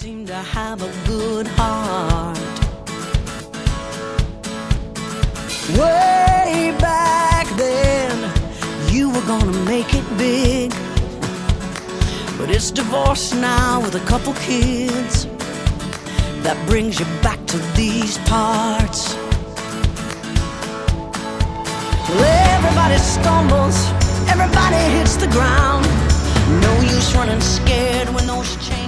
seem to have a good heart. Way back then, you were gonna make it big, but it's divorced now with a couple kids. That brings you back to these parts. Well, everybody stumbles, everybody hits the ground. No use running scared when those chains